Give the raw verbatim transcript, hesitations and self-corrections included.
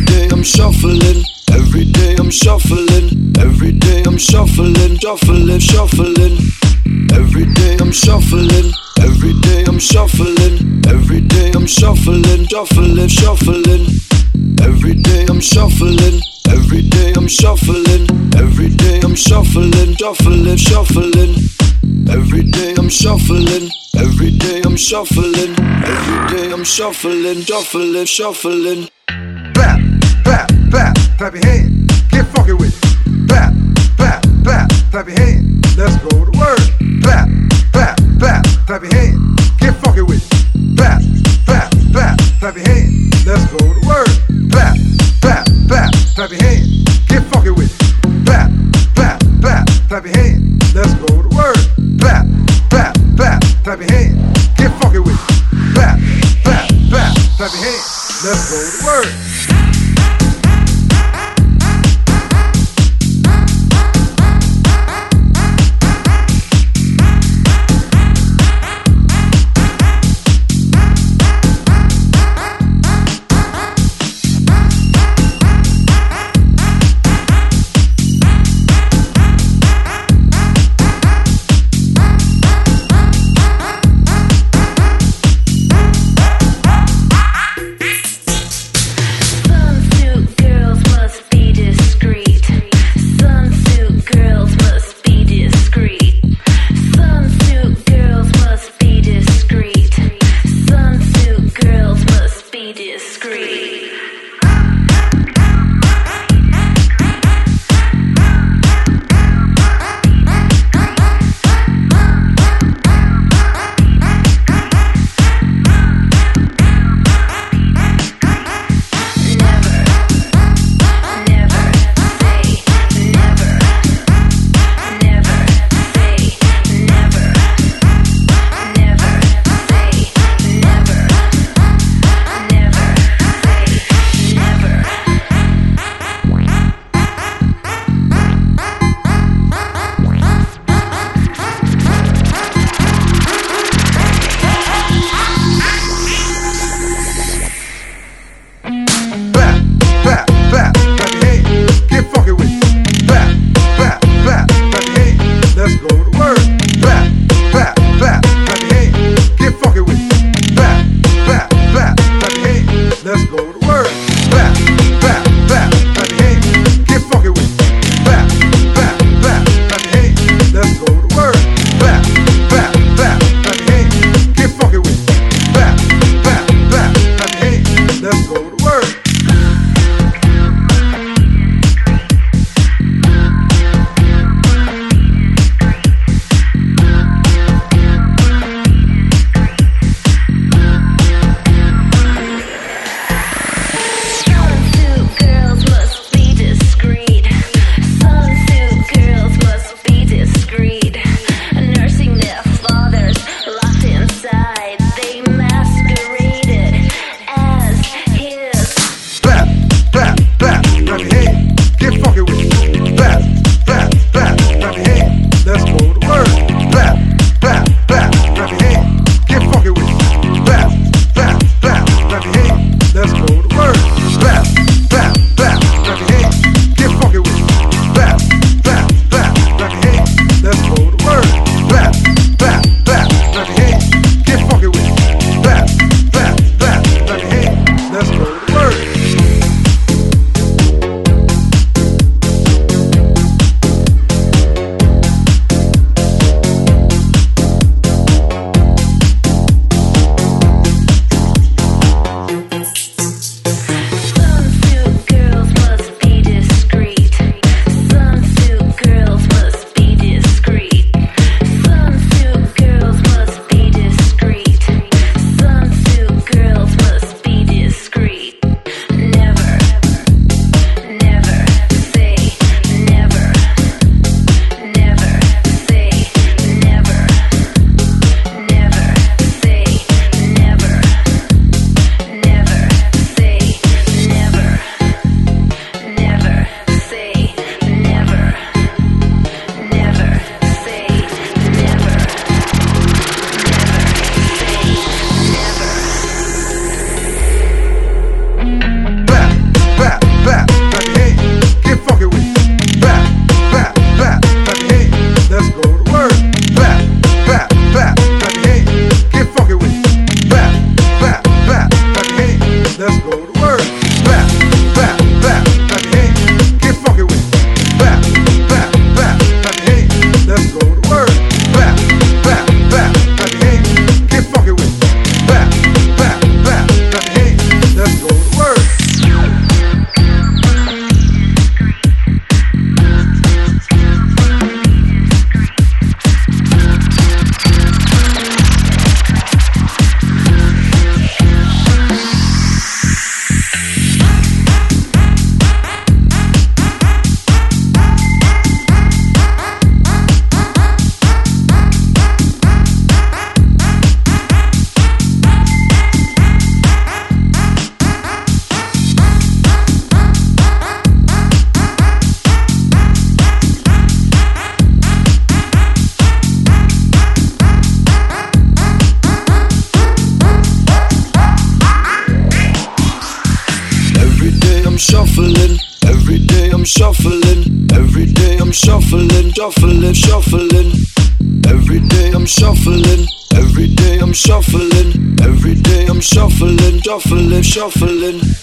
day I'm shuffling, every day I'm shuffling, every day I'm shuffling, shuffling, shuffling. Every day I'm shuffling, every day I'm shuffling, every day I'm shuffling, shuffling, shuffling. Every day I'm shuffling, every day I'm shuffling, every day I'm shuffling, shuffling, shuffling. Every day I'm shuffling, every day I'm shuffling, every day I'm shuffling, shuffling, shuffling. Clap, clap, clap, clap your hands, get funky with it. Clap, clap, clap, clap your hands, let's go to work. Clap, clap, clap, clap your hands, get funky with it. Clap, clap, clap, clap your hands, let's go to work. Clap, clap, clap, clap your hands, get funky with it. Clap, clap, clap, clap your hands, let's go to work. Clap, clap, clap, clap your hands, get funky with it. Clap, clap, clap, clap your hands, let's go to work. shuffling. Every day I'm shuffling. Every day I'm shuffling, shuffling, shuffling. Every day I'm shuffling. Every day I'm shuffling. Every day I'm shuffling, shuffling, shuffling.